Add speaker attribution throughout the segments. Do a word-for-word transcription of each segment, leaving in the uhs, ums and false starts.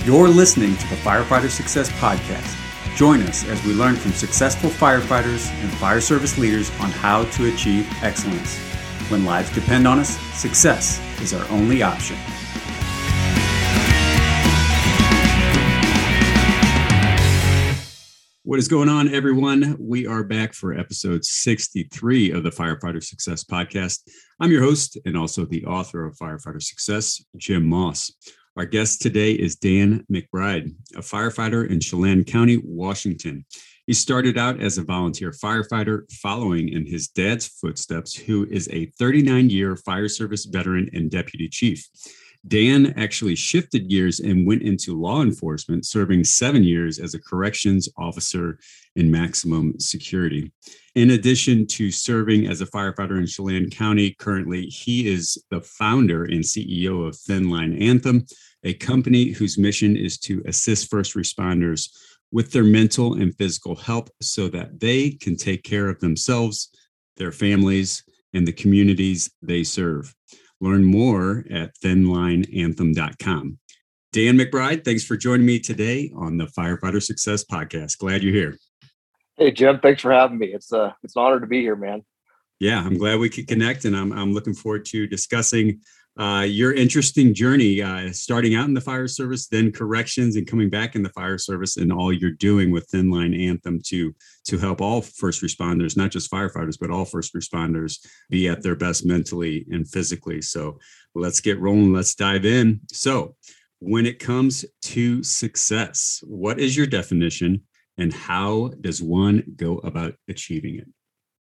Speaker 1: You're listening to the Firefighter Success Podcast. Join us as we learn from successful firefighters and fire service leaders on how to achieve excellence. When lives depend on us, success is our only option. What is going on, everyone? We are back for episode sixty-three of the Firefighter Success Podcast. I'm your host and also the author of Firefighter Success, Jim Moss. Our guest today is Dan McBride, a firefighter in Chelan County, Washington. He started out as a volunteer firefighter, following in his dad's footsteps, who is a thirty-nine-year fire service veteran and deputy chief. Dan actually shifted gears and went into law enforcement, serving seven years as a corrections officer in maximum security. In addition to serving as a firefighter in Chelan County, currently he is the founder and C E O of Thin Line Anthem, a company whose mission is to assist first responders with their mental and physical health so that they can take care of themselves, their families, and the communities they serve. Learn more at thin line anthem dot com. Dan McBride, thanks for joining me today on the Firefighter Success Podcast. Glad you're here.
Speaker 2: Hey, Jim, thanks for having me. It's uh, it's an honor to be here, man.
Speaker 1: Yeah, I'm glad we could connect, and I'm I'm looking forward to discussing uh, your interesting journey, uh, starting out in the fire service, then corrections, and coming back in the fire service, and all you're doing with Thin Line Anthem to to help all first responders, not just firefighters, but all first responders be at their best mentally and physically. So let's get rolling. Let's dive in. So when it comes to success, what is your definition? And how does one go about achieving it?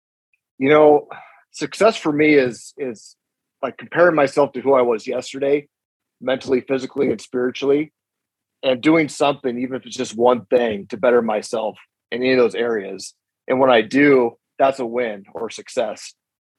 Speaker 2: You know, success for me is is like comparing myself to who I was yesterday, mentally, physically, and spiritually, and doing something, even if it's just one thing, to better myself in any of those areas. And when I do, that's a win or success.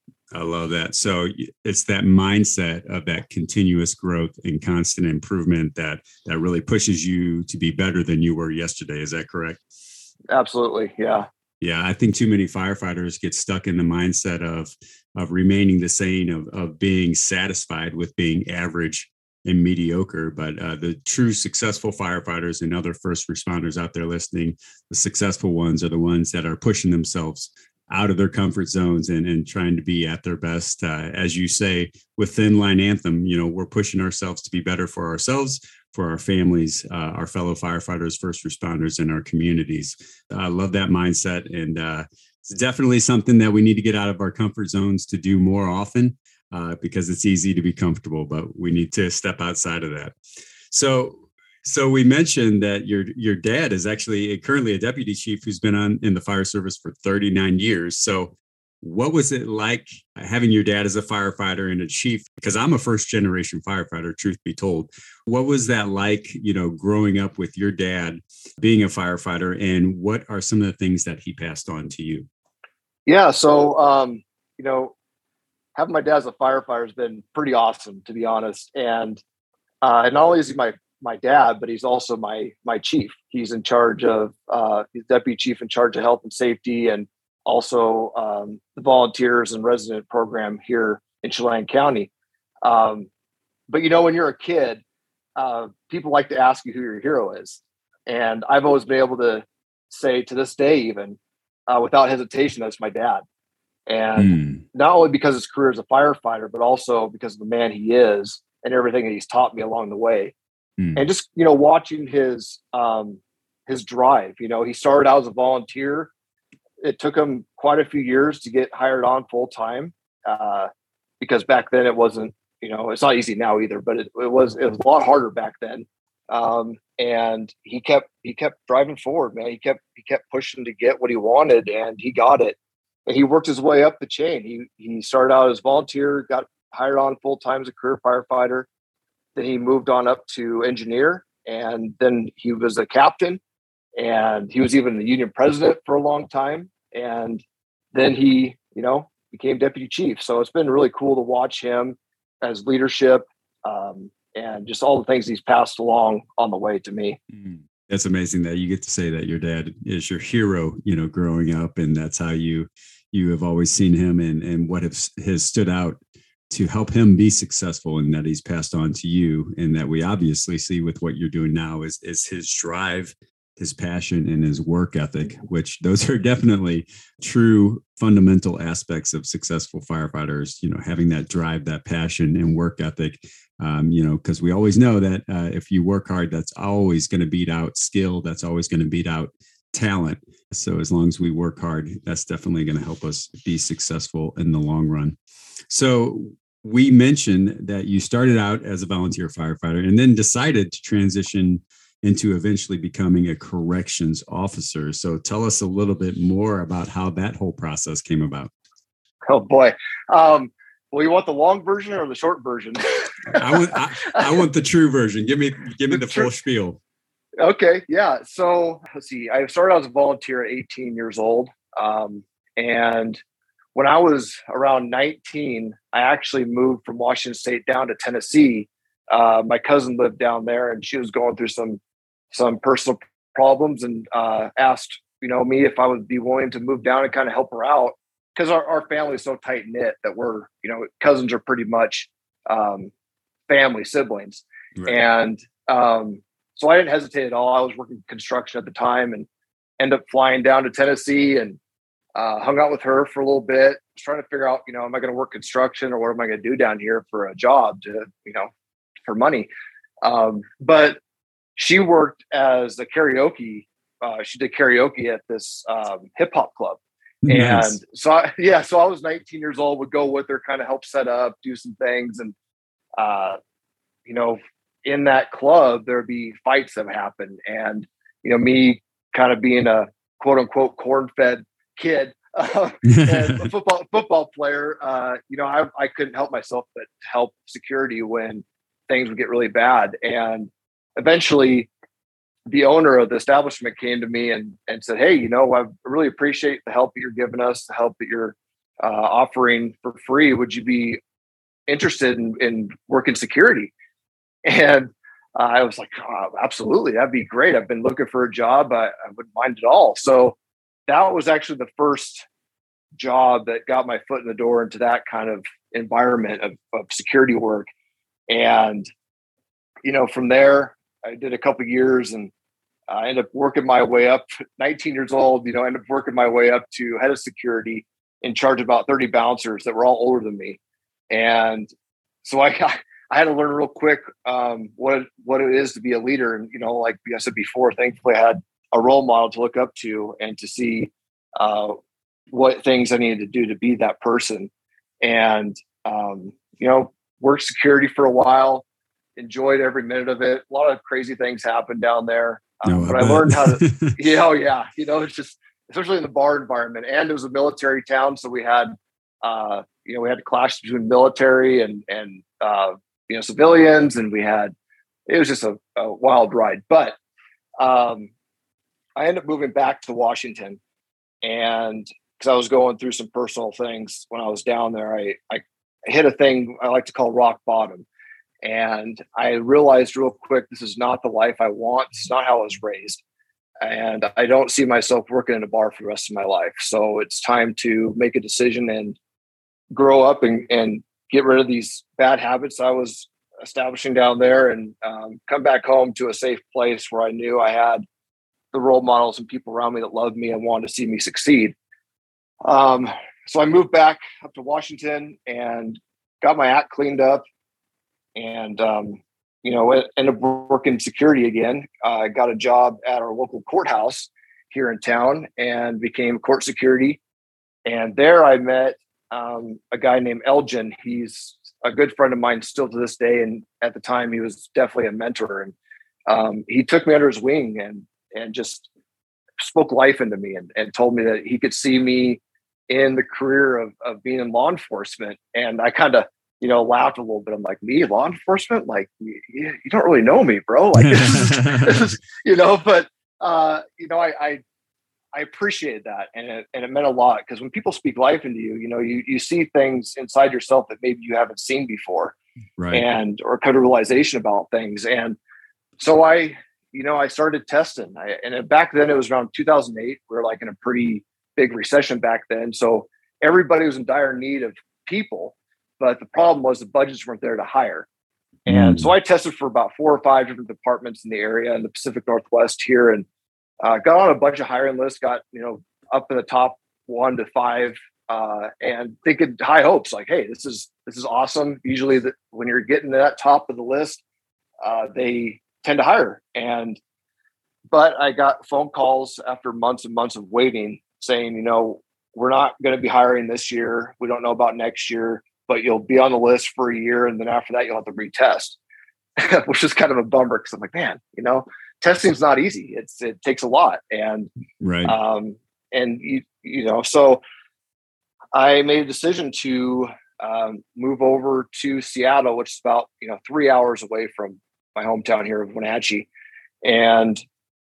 Speaker 1: I love that. So it's that mindset of that continuous growth and constant improvement that that really pushes you to be better than you were yesterday. Is that correct?
Speaker 2: Absolutely. Yeah.
Speaker 1: Yeah. I think too many firefighters get stuck in the mindset of, of remaining the same, of, of being satisfied with being average and mediocre. But uh, the true successful firefighters and other first responders out there listening, the successful ones are the ones that are pushing themselves out of their comfort zones and, and trying to be at their best. Uh, as you say, with Thin Line Anthem, you know, we're pushing ourselves to be better for ourselves, for our families, uh, our fellow firefighters, first responders, and our communities. I love that mindset. And uh, it's definitely something that we need to get out of our comfort zones to do more often uh, because it's easy to be comfortable, but we need to step outside of that. So So we mentioned that your your dad is actually a, currently a deputy chief who's been on in the fire service for thirty-nine years. So what was it like having your dad as a firefighter and a chief? Because I'm a first generation firefighter, truth be told. What was that like, you know, growing up with your dad being a firefighter, and what are some of the things that he passed on to you?
Speaker 2: Yeah. So, um, you know, having my dad as a firefighter has been pretty awesome, to be honest. And, uh, and not only is he my my dad, but he's also my my chief. He's in charge of uh, he's deputy chief in charge of health and safety, and also um, the volunteers and resident program here in Chelan County. Um, but you know, when you're a kid, uh, people like to ask you who your hero is, and I've always been able to say to this day, even uh, without hesitation, that's my dad. And mm. not only because his career as a firefighter, but also because of the man he is and everything that he's taught me along the way. And just, you know, watching his um, his drive, you know, he started out as a volunteer. It took him quite a few years to get hired on full time uh, because back then it wasn't, you know, it's not easy now either, but it, it was it was a lot harder back then. Um, and he kept he kept driving forward, man. He kept he kept pushing to get what he wanted, and he got it. And he worked his way up the chain. He he started out as volunteer, got hired on full time as a career firefighter. Then he moved on up to engineer, and then he was a captain, and he was even the union president for a long time. And then he, you know, became deputy chief. So it's been really cool to watch him as leadership um, and just all the things he's passed along on the way to me.
Speaker 1: That's amazing that you get to say that your dad is your hero, you know, growing up, and that's how you you have always seen him and and what has, has stood out to help him be successful, and that he's passed on to you, and that we obviously see with what you're doing now is, is his drive, his passion, and his work ethic, which those are definitely true fundamental aspects of successful firefighters, you know, having that drive, that passion and work ethic, um, you know, because we always know that uh, if you work hard, that's always going to beat out skill. That's always going to beat out talent. So as long as we work hard, that's definitely going to help us be successful in the long run. So we mentioned that you started out as a volunteer firefighter and then decided to transition into eventually becoming a corrections officer. So tell us a little bit more about how that whole process came about.
Speaker 2: Oh boy. Um, well, you want the long version or the short version?
Speaker 1: I want I, I want the true version. Give me give me the, the full true. spiel.
Speaker 2: Okay. Yeah. So let's see. I started out as a volunteer at eighteen years old. Um, and when I was around nineteen, I actually moved from Washington State down to Tennessee. Uh, my cousin lived down there and she was going through some, some personal problems and uh, asked, you know, me if I would be willing to move down and kind of help her out. Because our, our family is so tight knit that we're, you know, cousins are pretty much um, family siblings. Right. And um, so I didn't hesitate at all. I was working construction at the time and ended up flying down to Tennessee and uh, hung out with her for a little bit. I was trying to figure out, you know, am I going to work construction or what am I going to do down here for a job to, you know, for money. Um, but she worked as a karaoke. Uh, she did karaoke at this um, hip hop club. Nice. And so, I, yeah, so I was nineteen years old, would go with her, kind of help set up, do some things. And, uh, you know, in that club, there'd be fights that happen. And, you know, me kind of being a quote unquote corn-fed kid uh, and a football football player, uh, you know, I, I couldn't help myself but help security when things would get really bad. And eventually, the owner of the establishment came to me and, and said, hey, you know, I really appreciate the help that you're giving us, the help that you're uh, offering for free. Would you be interested in, in working security? And uh, I was like, oh, absolutely. That'd be great. I've been looking for a job. I, I wouldn't mind at all. So that was actually the first job that got my foot in the door into that kind of environment of, of security work. And, you know, from there, I did a couple of years and I ended up working my way up, nineteen years old, you know, ended up working my way up to head of security, in charge of about thirty bouncers that were all older than me. And so I got, I had to learn real quick um, what, what it is to be a leader. And, you know, like I said before, thankfully I had a role model to look up to and to see uh, what things I needed to do to be that person. And, um, you know, worked security for a while. Enjoyed every minute of it. A lot of crazy things happened down there. Um, no, but I, I learned how to, you know, yeah, you know, it's just, especially in the bar environment. And it was a military town. So we had, uh, you know, we had to clash between military and, and, uh, you know, civilians. And we had, it was just a, a wild ride. But um, I ended up moving back to Washington. And because I was going through some personal things when I was down there, I, I hit a thing I like to call rock bottom. And I realized real quick, this is not the life I want. It's not how I was raised. And I don't see myself working in a bar for the rest of my life. So it's time to make a decision and grow up and, and get rid of these bad habits I was establishing down there and um, come back home to a safe place where I knew I had the role models and people around me that loved me and wanted to see me succeed. Um, so I moved back up to Washington and got my act cleaned up. And, um, you know, ended up working security again. I uh, got a job at our local courthouse here in town and became court security. And there I met um, a guy named Elgin. He's a good friend of mine still to this day. And at the time, he was definitely a mentor. And um, he took me under his wing and and just spoke life into me and, and told me that he could see me in the career of, of being in law enforcement. And I kind of, you know, laughed a little bit. I'm like, me, law enforcement? Like, you, you don't really know me, bro. Like, this is, this is, you know, but, uh, you know, I, I, I appreciated that. And it, and it meant a lot because when people speak life into you, you know, you, you see things inside yourself that maybe you haven't seen before. Right. And, or kind of realization about things. And so I, you know, I started testing I, and back then it was around two thousand eight. We were like in a pretty big recession back then. So everybody was in dire need of people. but the problem was the budgets weren't there to hire. And mm. so I tested for about four or five different departments in the area in the Pacific Northwest here, and uh, got on a bunch of hiring lists, got, you know, up in the top one to five, uh, and thinking high hopes, like, hey, this is, this is awesome. Usually the, when you're getting to that top of the list, uh, they tend to hire. And, but I got phone calls after months and months of waiting saying, you know, we're not going to be hiring this year. We don't know about next year, but you'll be on the list for a year. And then after that, you'll have to retest, which is kind of a bummer. Cause I'm like, man, you know, testing's not easy. It's, it takes a lot. And,
Speaker 1: right.
Speaker 2: Um, and you, you know, so I made a decision to, um, move over to Seattle, which is about, you know, three hours away from my hometown here of Wenatchee. And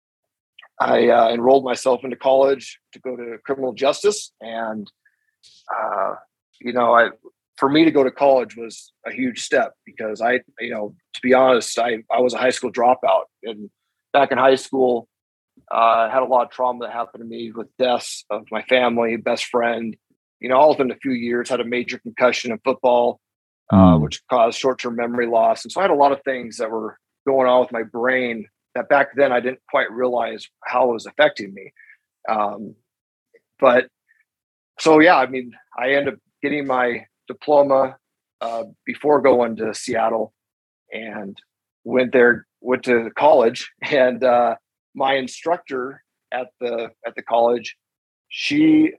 Speaker 2: I uh, enrolled myself into college to go to criminal justice. And, uh, you know, I, for me to go to college was a huge step because I, you know, to be honest, I, I was a high school dropout, and back in high school, uh, I had a lot of trauma that happened to me with deaths of my family, best friend, you know, all within a few years. Had a major concussion in football, uh, mm. which caused short-term memory loss. And so I had a lot of things that were going on with my brain that back then I didn't quite realize how it was affecting me. Um, but so, yeah, I mean, I ended up getting my diploma uh, before going to Seattle, and went there, went to college. And uh, my instructor at the, at the college, she,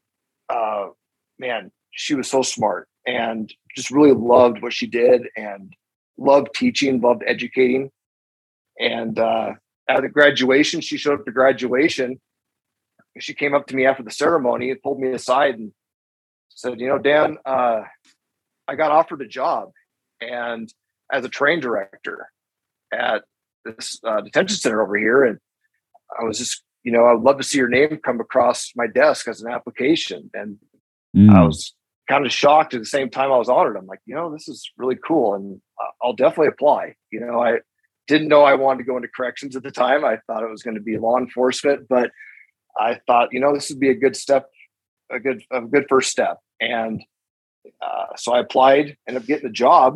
Speaker 2: uh, man, she was so smart and just really loved what she did and loved teaching, loved educating. And uh, at the graduation, she showed up to graduation. She came up to me after the ceremony and pulled me aside and said, you know, Dan, uh, I got offered a job and as a train director at this uh, detention center over here. And I was just, you know, I would love to see your name come across my desk as an application. And mm. I was kind of shocked at the same time I was honored. I'm like, you know, this is really cool. And I'll definitely apply. You know, I didn't know I wanted to go into corrections at the time. I thought it was going to be law enforcement, but I thought, you know, this would be a good step, a good, a good first step. And uh, so I applied, ended up getting the job,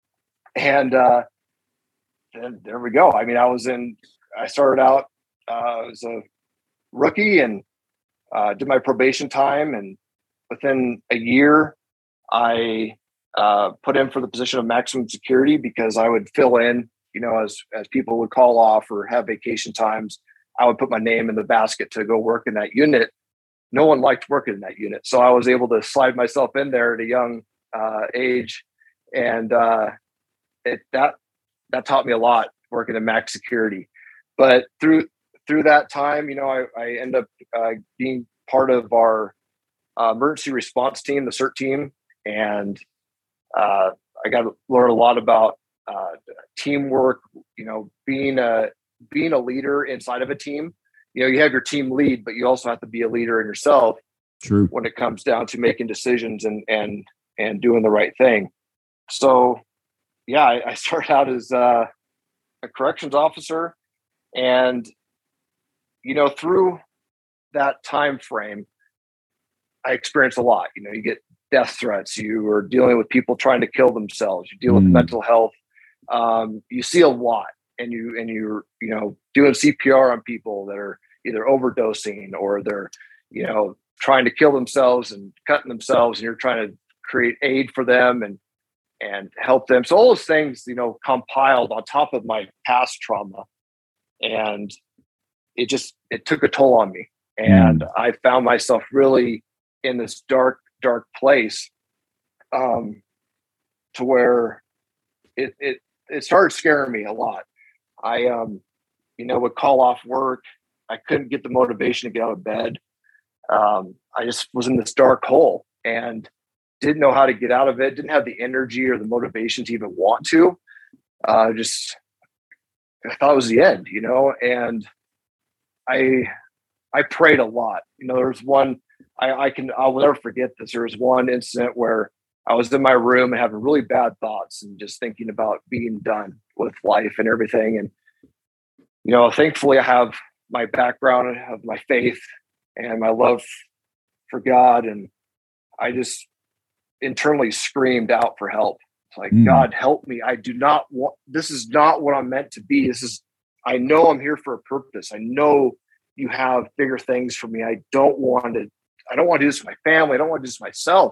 Speaker 2: and uh, and there we go. I mean, I was in, I started out uh, as a rookie and uh, did my probation time. And within a year, I uh, put in for the position of maximum security because I would fill in, you know, as, as people would call off or have vacation times, I would put my name in the basket to go work in that unit. No one liked working in that unit. So I was able to slide myself in there at a young uh, age. And uh, it, that, that taught me a lot working in max security. But through, through that time, you know, I, I ended up uh, being part of our uh, emergency response team, the CERT team. And uh, I got to learn a lot about uh, teamwork, you know, being a, being a leader inside of a team. You know, you have your team lead, but you also have to be a leader in yourself.
Speaker 1: True.
Speaker 2: When it comes down to making decisions and, and, and doing the right thing. So yeah, I, I started out as uh, a corrections officer, and, you know, through that time frame, I experienced a lot. You know, you get death threats, you are dealing with people trying to kill themselves, you deal mm. with mental health. Um, you see a lot. And you and you're you know doing C P R on people that are either overdosing or they're you know trying to kill themselves and cutting themselves, and you're trying to create aid for them and and help them. So all those things you know compiled on top of my past trauma, and it just it took a toll on me. And mm. I found myself really in this dark dark place, um, to where it it it started scaring me a lot. I, um, you know, would call off work. I couldn't get the motivation to get out of bed. Um, I just was in this dark hole and didn't know how to get out of it. Didn't have the energy or the motivation to even want to. Uh, just, I thought it was the end, you know. And I, I prayed a lot. You know, there was one. I, I can. I'll never forget this. There was one incident where I was in my room and having really bad thoughts and just thinking about being done with life and everything. And, you know, thankfully I have my background, I have my faith and my love for God. And I just, internally screamed out for help. It's like,
Speaker 1: Mm.
Speaker 2: God, help me. I do not want, this is not what I'm meant to be. This is, I know I'm here for a purpose. I know you have bigger things for me. I don't want to, I don't want to do this for my family. I don't want to do this for myself.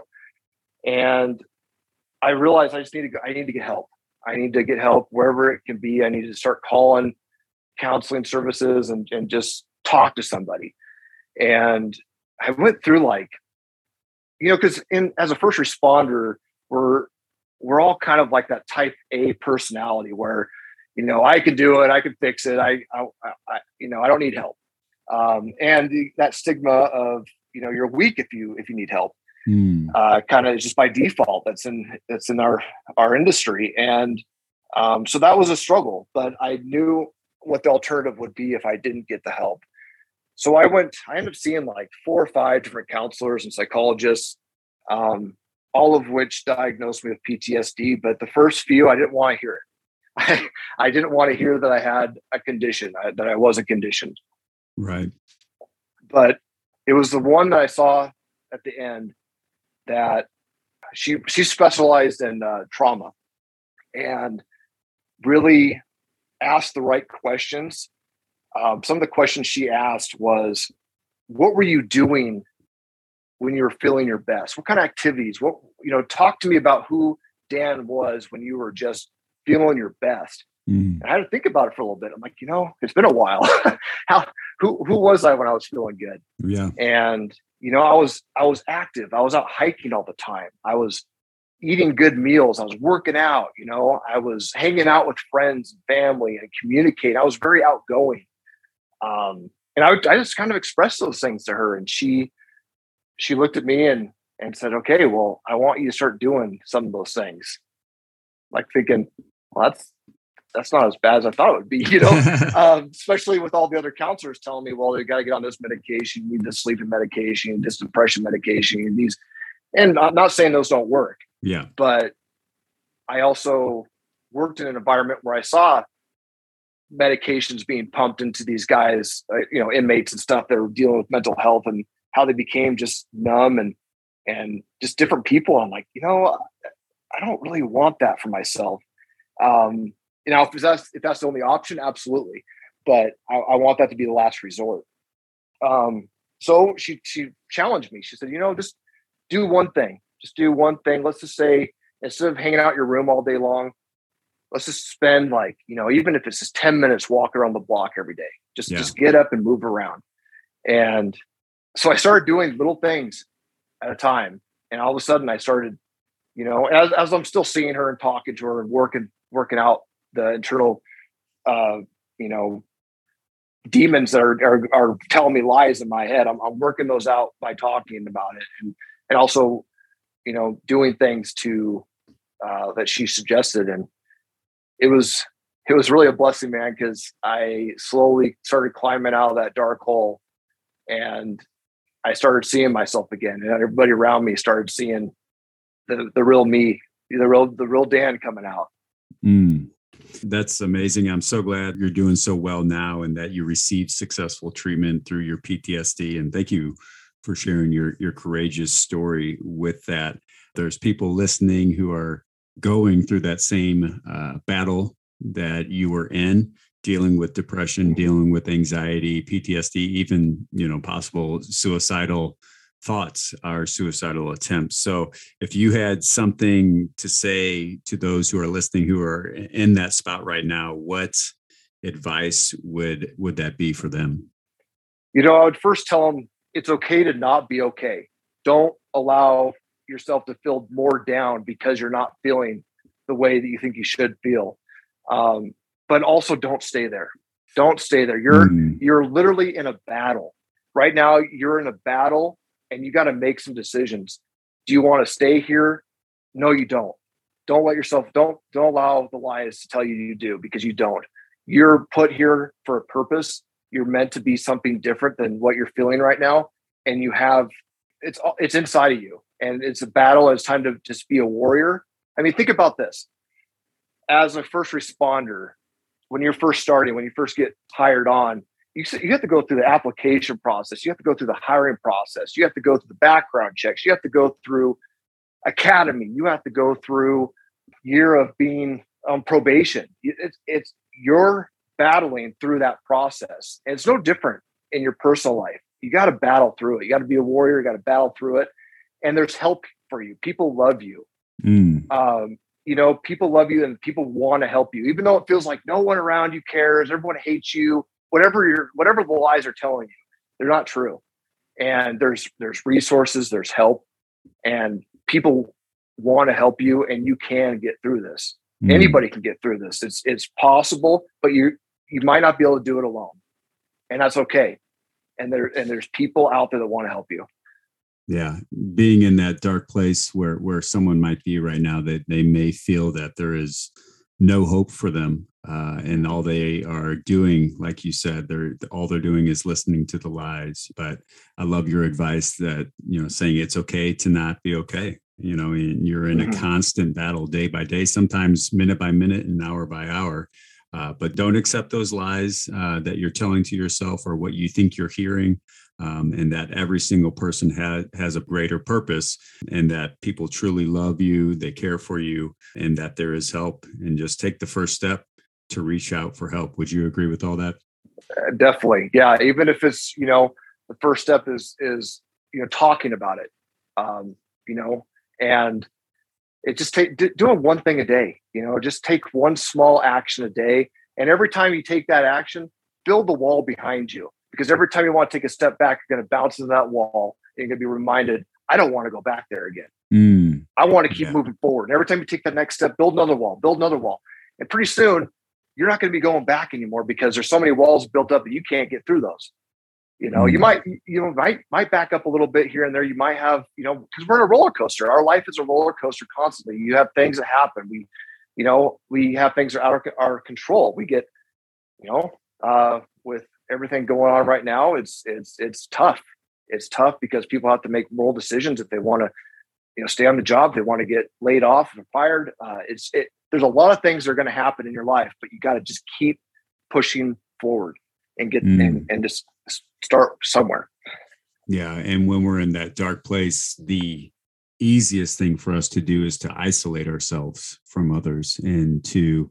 Speaker 2: And I realized I just need to go, I need to get help. I need to get help wherever it can be. I need to start calling counseling services and, and just talk to somebody. And I went through like, you know, because in as a first responder, we're we're all kind of like that type A personality where, you know, I can do it, I can fix it, I, I, I you know, I don't need help, um, and the, that stigma of, you know, you're weak if you if you need help, mm. uh, kind of just by default. That's in that's in our our industry, and um, so that was a struggle. But I knew what the alternative would be if I didn't get the help. So I went, I ended up seeing like four or five different counselors and psychologists, um, all of which diagnosed me with P T S D. But the first few, I didn't want to hear it. I, I didn't want to hear that I had a condition, I, that I wasn't conditioned.
Speaker 1: Right.
Speaker 2: But it was the one that I saw at the end that she, she specialized in uh, trauma and really asked the right questions. Um, some of the questions she asked was, what were you doing when you were feeling your best? What kind of activities? What, you know, talk to me about who Dan was when you were just feeling your best. Mm. And I had to think about it for a little bit. I'm like, you know, it's been a while. How, who, who was I when I was feeling good?
Speaker 1: Yeah.
Speaker 2: And, you know, I was, I was active. I was out hiking all the time. I was eating good meals. I was working out, you know, I was hanging out with friends and family and communicating. I was very outgoing. Um, and I, I just kind of expressed those things to her, and she, she looked at me and, and said, okay, well, I want you to start doing some of those things. Like thinking, well, that's, that's not as bad as I thought it would be, you know, um, especially with all the other counselors telling me, well, you got to get on this medication, you need this sleeping medication, this depression medication, and these, and I'm not saying those don't work.
Speaker 1: Yeah.
Speaker 2: But I also worked in an environment where I saw medications being pumped into these guys, uh, you know, inmates and stuff that were dealing with mental health, and how they became just numb and, and just different people. I'm like, you know, I don't really want that for myself. Um, you know, if that's, if that's the only option, absolutely. But I, I want that to be the last resort. Um, so she, she challenged me. She said, you know, just do one thing, just do one thing. Let's just say, instead of hanging out in your room all day long, let's just spend like, you know, even if it's just ten minutes walk around the block every day, just, yeah. just get up and move around. And so I started doing little things at a time. And all of a sudden I started, you know, as, as I'm still seeing her and talking to her and working, working out the internal, uh, you know, demons that are, are, are telling me lies in my head. I'm, I'm working those out by talking about it. And, and also, you know, doing things to, uh, that she suggested. And it was, it was really a blessing, man, because I slowly started climbing out of that dark hole, and I started seeing myself again, and everybody around me started seeing the, the real me, the real, the real Dan coming out.
Speaker 1: Mm. That's amazing. I'm so glad you're doing so well now, and that you received successful treatment through your P T S D. And thank you for sharing your, your courageous story with that. There's people listening who are going through that same uh, battle that you were in, dealing with depression, dealing with anxiety, P T S D, even, you know, possible suicidal thoughts or suicidal attempts. So if you had something to say to those who are listening, who are in that spot right now, what advice would, would that be for them?
Speaker 2: You know, I would first tell them it's okay to not be okay. Don't allow yourself to feel more down because you're not feeling the way that you think you should feel. Um, but also don't stay there. Don't stay there. You're, mm. you're literally in a battle right now. You're in a battle, and you got to make some decisions. Do you want to stay here? No, you don't. Don't let yourself, don't, don't allow the lies to tell you you do, because you don't. You're put here for a purpose. You're meant to be something different than what you're feeling right now. And you have, it's, it's inside of you, and it's a battle. And it's time to just be a warrior. I mean, think about this. As a first responder, when you're first starting, when you first get hired on, you, you have to go through the application process. You have to go through the hiring process. You have to go through the background checks. You have to go through academy. You have to go through year of being on probation. It's, it's you're battling through that process. And it's no different in your personal life. You got to battle through it. You got to be a warrior. You got to battle through it. And there's help for you. People love you.
Speaker 1: Mm.
Speaker 2: Um, you know, people love you and people want to help you, even though it feels like no one around you cares. Everyone hates you. Whatever you're, whatever the lies are telling you, they're not true. And there's there's resources, there's help, and people want to help you, and you can get through this. Mm. Anybody can get through this. It's it's possible, but you you might not be able to do it alone, and that's okay. And there and there's people out there that want to help you.
Speaker 1: Yeah, being in that dark place where where someone might be right now, that they may feel that there is no hope for them, uh, and all they are doing, like you said, they're all they're doing is listening to the lies. But I love your advice that, you know, saying it's okay to not be okay. You know, and you're in mm-hmm. a constant battle day by day, sometimes minute by minute and hour by hour. Uh, but don't accept those lies uh, that you're telling to yourself or what you think you're hearing. Um, and that every single person has has a greater purpose, and that people truly love you, they care for you, and that there is help. And just take the first step to reach out for help. Would you agree with all that?
Speaker 2: Uh, definitely, yeah. Even if it's, you know, the first step is is you know talking about it, um, you know, and it just take d- doing one thing a day. You know, just take one small action a day, and every time you take that action, build the wall behind you. Because every time you want to take a step back, you're going to bounce into that wall. And you're going to be reminded, I don't want to go back there again.
Speaker 1: Mm,
Speaker 2: I want to keep
Speaker 1: yeah.
Speaker 2: moving forward. And every time you take that next step, build another wall, build another wall. And pretty soon, you're not going to be going back anymore because there's so many walls built up that you can't get through those. You know, mm. you might, you know, might, might back up a little bit here and there. You might have, you know, because we're in a roller coaster. Our life is a roller coaster constantly. You have things that happen. We, you know, we have things that are out of our control. We get, you know, uh, with everything going on right now, it's it's it's tough. It's tough because people have to make moral decisions if they want to, you know, stay on the job, they want to get laid off or fired. Uh, it's it. There's a lot of things that are going to happen in your life, but you got to just keep pushing forward and get mm. and and just start somewhere.
Speaker 1: Yeah, and when we're in that dark place, the easiest thing for us to do is to isolate ourselves from others and to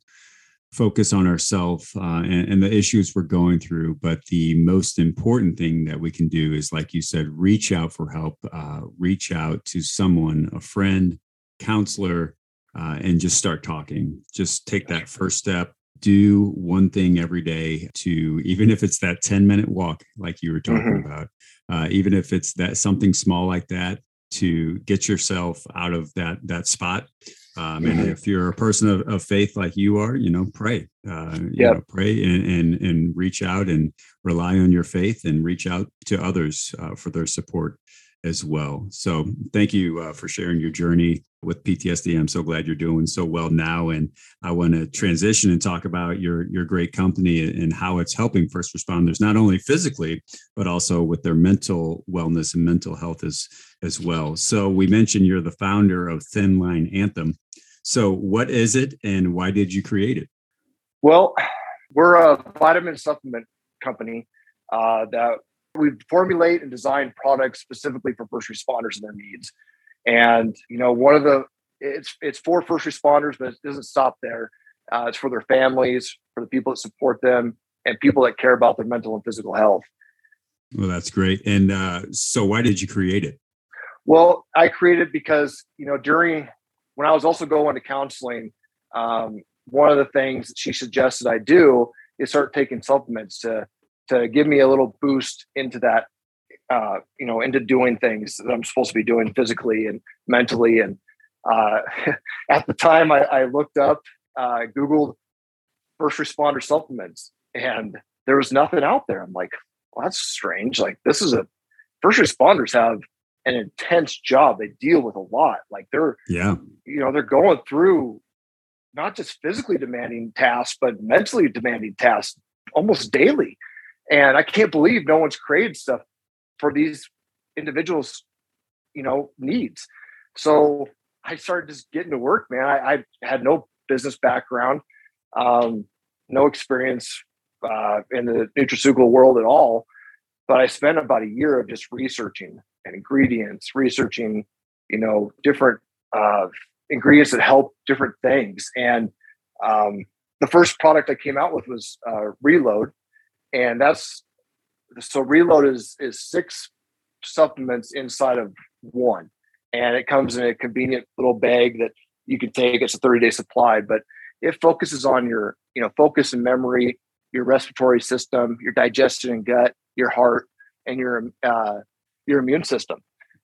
Speaker 1: focus on ourselves uh, and, and the issues we're going through. But the most important thing that we can do is, like you said, reach out for help, uh, reach out to someone, a friend, counselor, uh, and just start talking. Just take that first step. Do one thing every day to, even if it's that ten minute walk, like you were talking mm-hmm. about, uh, even if it's that something small like that, to get yourself out of that, that spot. Um, and if you're a person of, of faith like you are, you know, pray, uh, you yep. know, pray and, and, and reach out and rely on your faith and reach out to others uh, for their support as well. So thank you uh, for sharing your journey with P T S D. I'm so glad you're doing so well now. And I want to transition and talk about your, your great company and how it's helping first responders, not only physically, but also with their mental wellness and mental health as, as well. So we mentioned you're the founder of Thin Line Anthem. So what is it and why did you create it?
Speaker 2: Well, we're a vitamin supplement company uh, that we formulate and design products specifically for first responders and their needs. And, you know, one of the, it's, it's for first responders, but it doesn't stop there. Uh, it's for their families, for the people that support them, and people that care about their mental and physical health.
Speaker 1: Well, that's great. And uh, so why did you create it?
Speaker 2: Well, I created it because, you know, during, when I was also going to counseling, um, one of the things that she suggested I do is start taking supplements to, to give me a little boost into that, uh, you know, into doing things that I'm supposed to be doing physically and mentally. And uh, at the time I, I looked up, uh, Googled first responder supplements, and there was nothing out there. I'm like, well, that's strange. Like, this is a, first responders have an intense job. They deal with a lot. Like they're,
Speaker 1: yeah,
Speaker 2: you know, they're going through not just physically demanding tasks, but mentally demanding tasks almost daily. And I can't believe no one's created stuff for these individuals, you know, needs. So I started just getting to work, man. I, I had no business background, um, no experience uh, in the nutraceutical world at all. But I spent about a year of just researching and ingredients, researching, you know, different uh, ingredients that help different things. And um, the first product I came out with was uh, Reload, and that's so Reload is is six supplements inside of one, and it comes in a convenient little bag that you can take. It's a thirty day supply, but it focuses on your, you know, focus and memory, your respiratory system, your digestion and gut, your heart, and your uh, your immune system.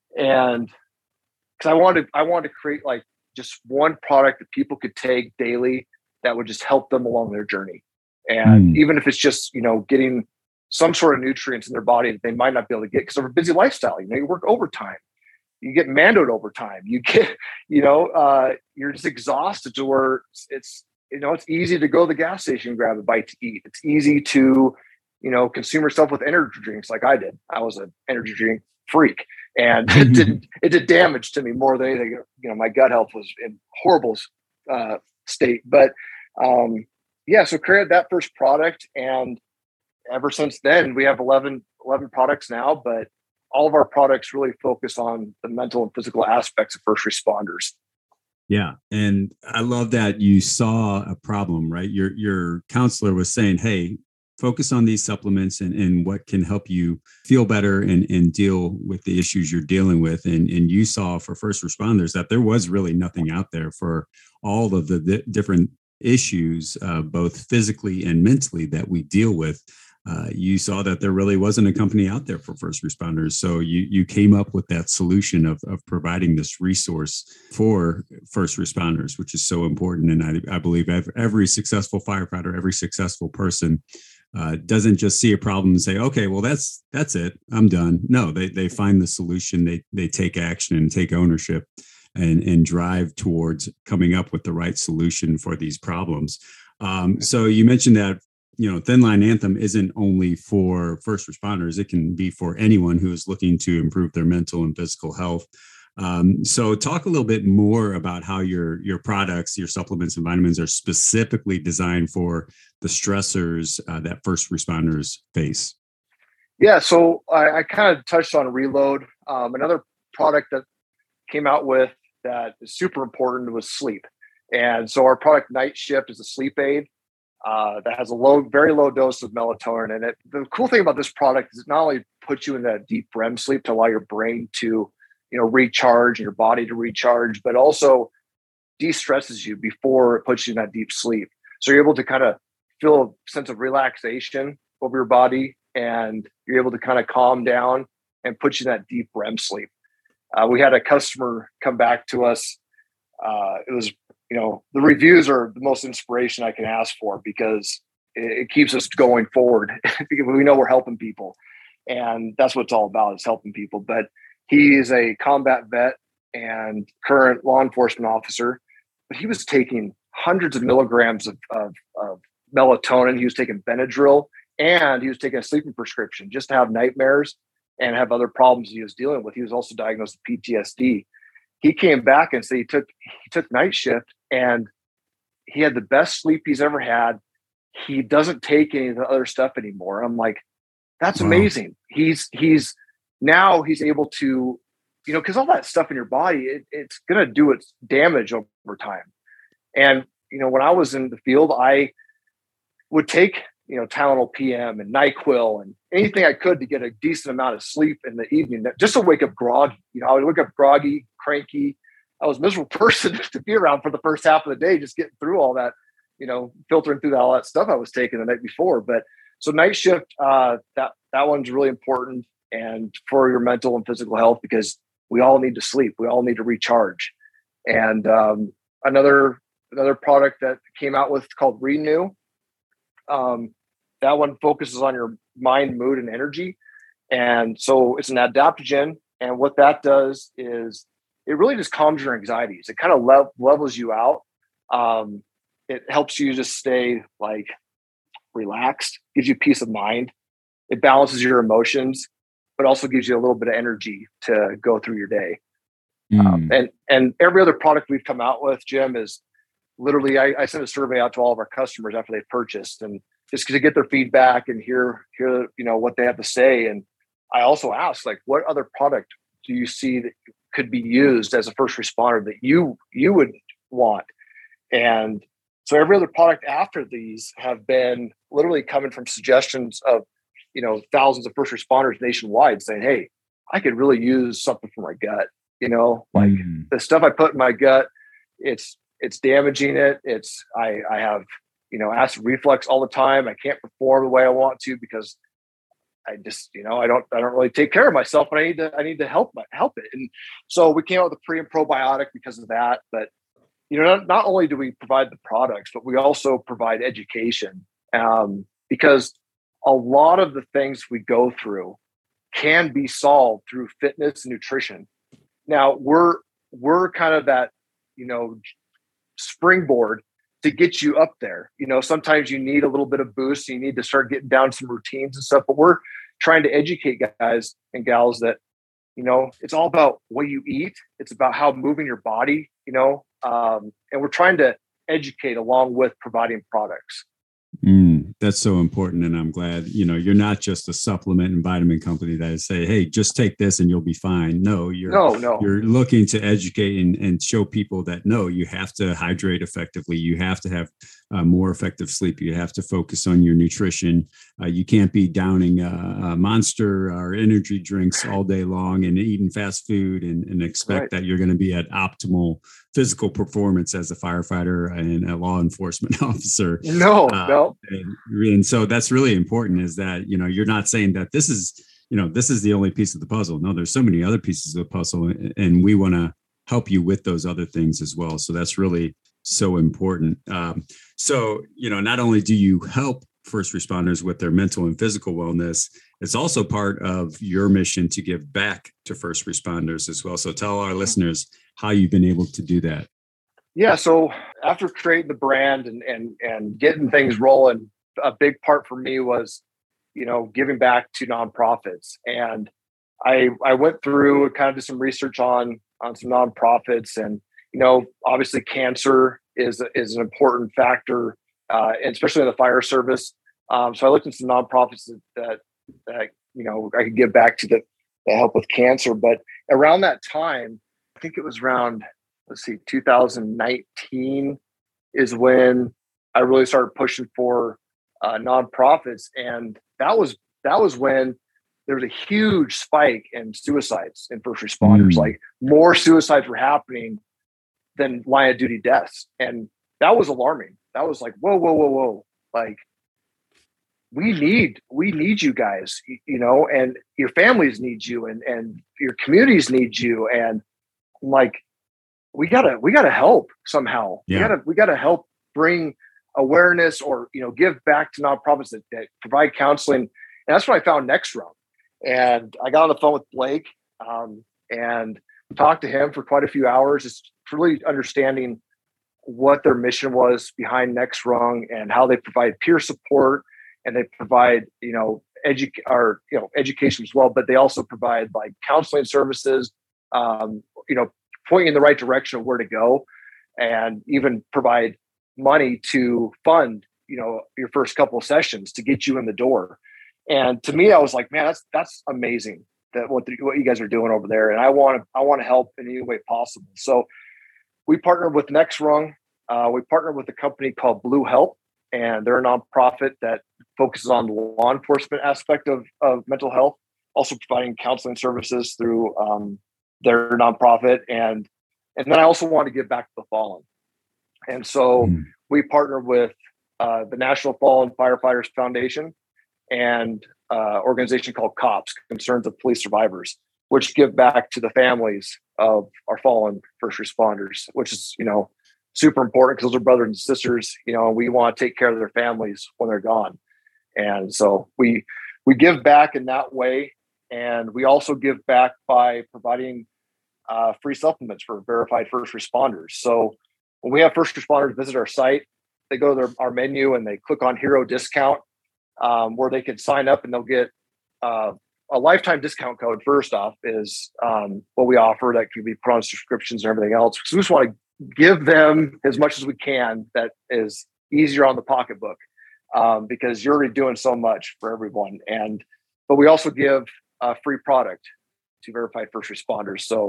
Speaker 2: And because I wanted, I wanted to create like just one product that people could take daily that would just help them along their journey. And mm. even if it's just, you know, getting some sort of nutrients in their body that they might not be able to get because of a busy lifestyle. You know, you work overtime, you get mandoed overtime, you get, you know, uh, you're just exhausted to where it's, you know, it's easy to go to the gas station and grab a bite to eat. It's easy to, you know, consume yourself with energy drinks like I did. I was an energy drink freak, and it did it did damage to me more than anything. You know, my gut health was in horrible uh, state. But um, yeah, so created that first product, and ever since then we have eleven, eleven products now. But all of our products really focus on the mental and physical aspects of first responders.
Speaker 1: Yeah. And I love that you saw a problem, right? Your your counselor was saying, hey, focus on these supplements and, and what can help you feel better and, and deal with the issues you're dealing with. And, and you saw for first responders that there was really nothing out there for all of the, the different issues, uh, both physically and mentally, that we deal with. Uh, you saw that there really wasn't a company out there for first responders. So you you came up with that solution of, of providing this resource for first responders, which is so important. And I, I believe every successful firefighter, every successful person uh, doesn't just see a problem and say, okay, well, that's that's it, I'm done. No, they they find the solution, they they take action and take ownership and, and drive towards coming up with the right solution for these problems. Um, so you mentioned that, you know, Thin Line Anthem isn't only for first responders. It can be for anyone who is looking to improve their mental and physical health. Um, so talk a little bit more about how your, your products, your supplements and vitamins are specifically designed for the stressors uh, that first responders face.
Speaker 2: Yeah. So I, I kind of touched on Reload. Um, another product that came out with that is super important was sleep. And so our product Night Shift is a sleep aid. Uh, that has a low, very low dose of melatonin in it. The cool thing about this product is it not only puts you in that deep R E M sleep to allow your brain to, you know, recharge and your body to recharge, but also de-stresses you before it puts you in that deep sleep. So you're able to kind of feel a sense of relaxation over your body, and you're able to kind of calm down and put you in that deep R E M sleep. Uh, we had a customer come back to us. Uh, it was You know, the reviews are the most inspiration I can ask for, because it, it keeps us going forward because we know we're helping people, and that's what it's all about, is helping people. But he is a combat vet and current law enforcement officer, but he was taking hundreds of milligrams of, of, of melatonin. He was taking Benadryl, and he was taking a sleeping prescription just to have nightmares and have other problems he was dealing with. He was also diagnosed with P T S D. He came back and said he took he took Night Shift, and he had the best sleep he's ever had. He doesn't take any of the other stuff anymore. I'm like, that's wow. amazing. He's he's now he's able to, you know, because all that stuff in your body, it, it's going to do its damage over time. And you know, when I was in the field, I would take, you know, Tylenol P M and NyQuil and anything I could to get a decent amount of sleep in the evening, just to wake up groggy. You know, I would wake up groggy, cranky. I was a miserable person to be around for the first half of the day, just getting through all that, you know, filtering through that, all that stuff I was taking the night before. But so Night Shift, uh, that, that one's really important, and for your mental and physical health, because we all need to sleep. We all need to recharge. And um, another, another product that came out with called Renew. Um, that one focuses on your mind, mood, and energy. And so it's an adaptogen. And what that does is it really just calms your anxieties. It kind of le- levels you out. Um, it helps you just stay like relaxed, gives you peace of mind. It balances your emotions, but also gives you a little bit of energy to go through your day. Mm. Um, and, and every other product we've come out with, Jim, is literally, I, I sent a survey out to all of our customers after they purchased, and just to get their feedback and hear, hear, you know, what they have to say. And I also asked, like, what other product do you see that could be used as a first responder that you you would want. And so every other product after these have been literally coming from suggestions of, you know, thousands of first responders nationwide saying, hey, I could really use something for my gut. You know, like mm. the stuff I put in my gut, it's it's damaging it. It's I I have, you know, acid reflux all the time. I can't perform the way I want to because I just, you know, I don't, I don't really take care of myself, but I need to, I need to help, my, help it. And so we came out with a pre and probiotic because of that. But, you know, not, not only do we provide the products, but we also provide education, um, because a lot of the things we go through can be solved through fitness and nutrition. Now we're, we're kind of that, you know, springboard to get you up there. You know, sometimes you need a little bit of boost. You need to start getting down some routines and stuff, but we're trying to educate guys and gals that, you know, it's all about what you eat. It's about how moving your body, you know, um, and we're trying to educate along with providing products.
Speaker 1: Mm, that's so important. And I'm glad, you know, you're not just a supplement and vitamin company that say, hey, just take this and you'll be fine. No, you're,
Speaker 2: no, no.
Speaker 1: you're looking to educate and, and show people that, no, you have to hydrate effectively. You have to have uh, more effective sleep. You have to focus on your nutrition. Uh, you can't be downing uh, a Monster or energy drinks all day long and eating fast food and, and expect right. that you're going to be at optimal physical performance as a firefighter and a law enforcement officer.
Speaker 2: No,
Speaker 1: uh,
Speaker 2: no.
Speaker 1: And, and so that's really important, is that, you know, you're not saying that this is, you know, this is the only piece of the puzzle. No, there's so many other pieces of the puzzle, and we want to help you with those other things as well. So that's really so important. Um, so, you know, not only do you help first responders with their mental and physical wellness, it's also part of your mission to give back to first responders as well. So tell our listeners how you've been able to do that.
Speaker 2: Yeah. So after creating the brand and, and, and getting things rolling, a big part for me was, you know, giving back to nonprofits. And I, I went through and kind of did some research on, on some nonprofits, and, you know, obviously cancer is, is an important factor, uh, and especially in the fire service. Um, so I looked into some nonprofits that, that, that, you know, I could give back to the, the help with cancer. But around that time, I think it was around, let's see, two thousand nineteen is when I really started pushing for uh, nonprofits. And that was, that was when there was a huge spike in suicides in first responders. Mm. Like more suicides were happening than line of duty deaths. And that was alarming. That was like, whoa, whoa, whoa, whoa. Like, we need, we need you guys, you know, and your families need you, and, and your communities need you. And I'm like, we gotta, we gotta help somehow. Yeah. We gotta, we gotta help bring awareness, or, you know, give back to nonprofits that, that provide counseling. And that's when I found NextRung. And I got on the phone with Blake um, and talked to him for quite a few hours, just really understanding what their mission was behind NextRung and how they provide peer support, and they provide, you know, edu- or, you know, education as well, but they also provide like counseling services, um, you know, pointing in the right direction of where to go, and even provide money to fund, you know, your first couple of sessions to get you in the door. And to me, I was like, man, that's, that's amazing that what, the, what you guys are doing over there. And I want to, I want to help in any way possible. So we partnered with NextRung. Uh, we partnered with a company called Blue Help, and they're a nonprofit that focuses on the law enforcement aspect of, of mental health, also providing counseling services through um, their nonprofit. And, and then I also want to give back to the fallen. And so mm. we partnered with uh, the National Fallen Firefighters Foundation and uh, organization called COPS, Concerns of Police Survivors, which give back to the families of our fallen first responders, which is, you know, super important because those are brothers and sisters, you know, and we want to take care of their families when they're gone. And so we, we give back in that way. And we also give back by providing uh, free supplements for verified first responders. So when we have first responders visit our site, they go to their, our menu and they click on Hero Discount, um, where they can sign up, and they'll get uh, a lifetime discount code. First off is um, what we offer that can be put on subscriptions and everything else. So we just want to give them as much as we can that is easier on the pocketbook, um, because you're already doing so much for everyone. And but we also give a free product to verified first responders. So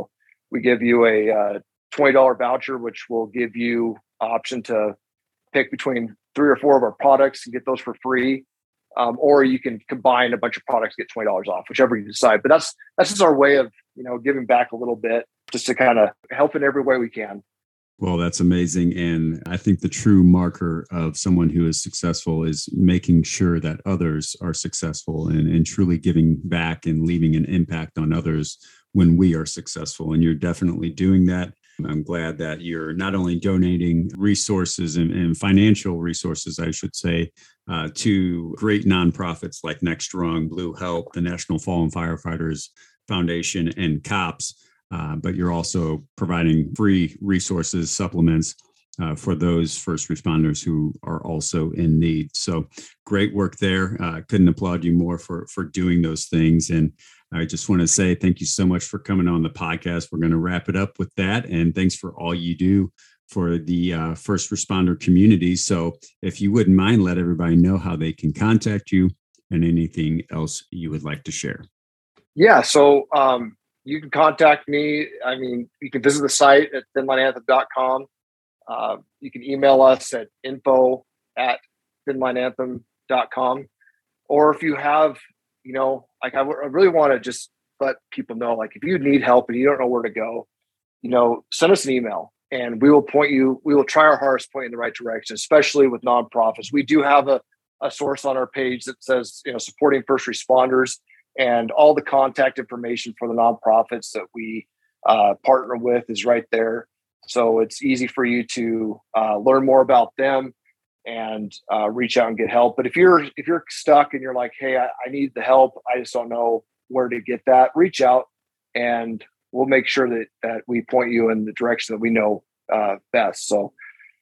Speaker 2: we give you a uh, twenty dollars voucher, which will give you option to pick between three or four of our products and get those for free. Um, or you can combine a bunch of products, get twenty dollars off, whichever you decide. But that's that's just our way of, you know, giving back a little bit, just to kind of help in every way we can.
Speaker 1: Well, that's amazing. And I think the true marker of someone who is successful is making sure that others are successful and, and truly giving back and leaving an impact on others when we are successful. And you're definitely doing that. I'm glad that you're not only donating resources and, and financial resources, I should say, uh, to great nonprofits like Next Rung, Blue Help, the National Fallen Firefighters Foundation, and COPS, uh, but you're also providing free resources, supplements uh, for those first responders who are also in need. So great work there. Uh, couldn't applaud you more for, for doing those things. And I just want to say thank you so much for coming on the podcast. We're going to wrap it up with that. And thanks for all you do for the uh, first responder community. So if you wouldn't mind, let everybody know how they can contact you and anything else you would like to share.
Speaker 2: Yeah. So um, you can contact me. I mean, you can visit the site at thin line anthem dot com. Uh, you can email us at info at thin line anthem dot com. Or if you have, you know, like I, w- I really want to just let people know, like, if you need help and you don't know where to go, you know, send us an email and we will point you, we will try our hardest to point you in the right direction, especially with nonprofits. We do have a, a source on our page that says, you know, supporting first responders, and all the contact information for the nonprofits that we uh, partner with is right there. So it's easy for you to uh, learn more about them and uh, reach out and get help. But if you're if you're stuck and you're like, hey, I, I need the help, I just don't know where to get that, reach out and we'll make sure that that we point you in the direction that we know uh, best. So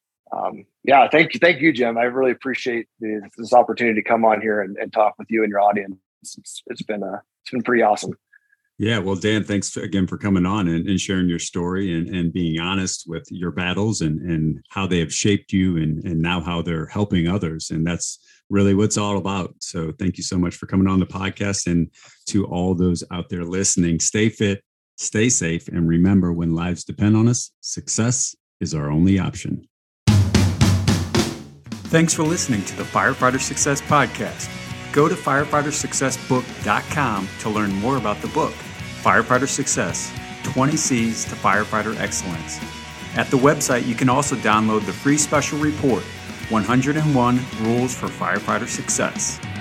Speaker 2: um, yeah, thank you, thank you, Jim. I really appreciate the, this opportunity to come on here and, and talk with you and your audience. It's, it's been uh, it's been pretty awesome.
Speaker 1: Yeah. Well, Dan, thanks again for coming on and, and sharing your story and, and being honest with your battles and, and how they have shaped you and, and now how they're helping others. And that's really what it's all about. So thank you so much for coming on the podcast. And to all those out there listening, stay fit, stay safe, and remember, when lives depend on us, success is our only option. Thanks for listening to the Firefighter Success Podcast. Go to firefighter success book dot com to learn more about the book, Firefighter Success, twenty C's to Firefighter Excellence. At the website, you can also download the free special report, one hundred one Rules for Firefighter Success.